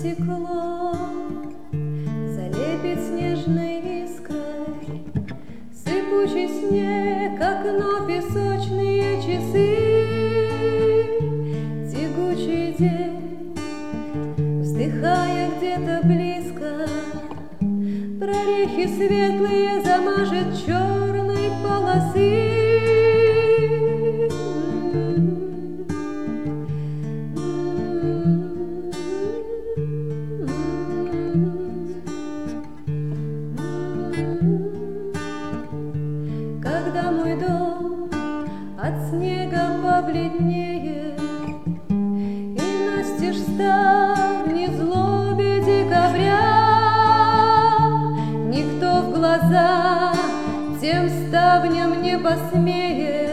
стекло залепит снежной искрой сыпучий снег, окно, песочные часы. Тягучий день, вздыхая где-то близко, прорехи светлые замажет черной полосы. Когда мой дом от снега побледнеет и настежь ставни злобе декабря, никто в глаза тем ставням не посмеет